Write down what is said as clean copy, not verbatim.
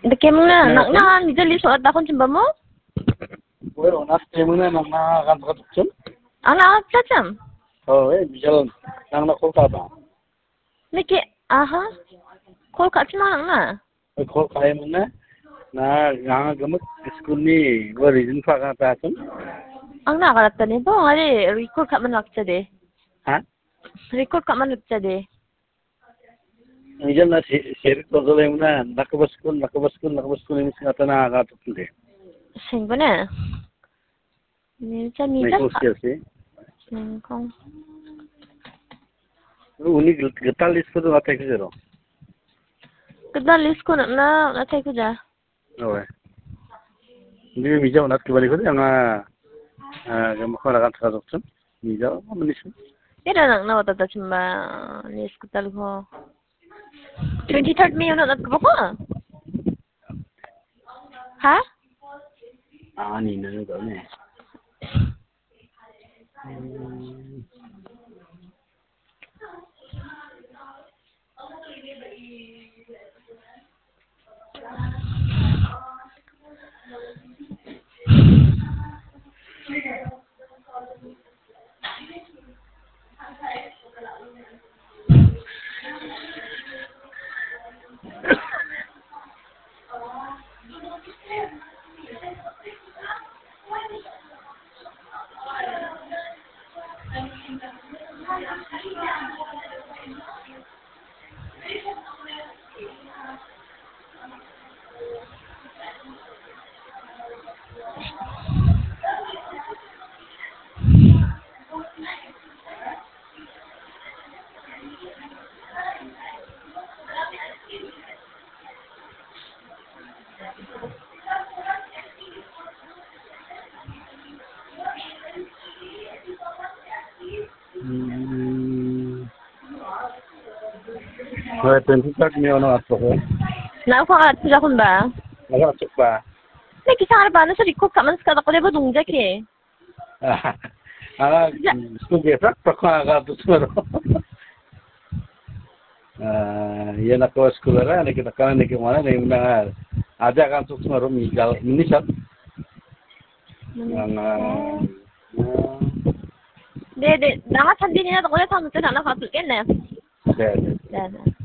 Deke mo na, nak ni dali suat akon chimba mo? Well, nas temo na nang nakakantakatukson. Ana placham. Oh, bijal nang nakolka ba? Deke, aha. Kol ka chima na. Kol kaya mo na gamot school ni go reason pa ka ta sun. Ang nakalata ni po, ngari, record ka man laksa de. Ha? Record ka man laksa de. Bijal na share ko dole mo na nakabaskun ni sinata na nakakatukson de. Sing ba na? Ni cha ni May cha. social si. Sing kong. Uni gatal list ko na tay ko zero. Kada list ko na tay ko ja. Okay. Hindi bijal na kibali ko nga gamot ko nakakantakatukson. Bijal mo nisun. Ira nang nawata chimba ni hospital ko. 23rd May na ko ko. Ha? Ani na daw ne. Well, 23rd May ano ato ko. Naupakat sila kun ba? Nakasok ba? May kisang ba na sa record ka man sa ko ba dungjak eh. School befrak nakakatukson. Yan ako school ra kita kana ni kumana ni na ada kan tukson ro migal minisat. De, dangat hindi niya ako na sa mga nakakatukin na. De.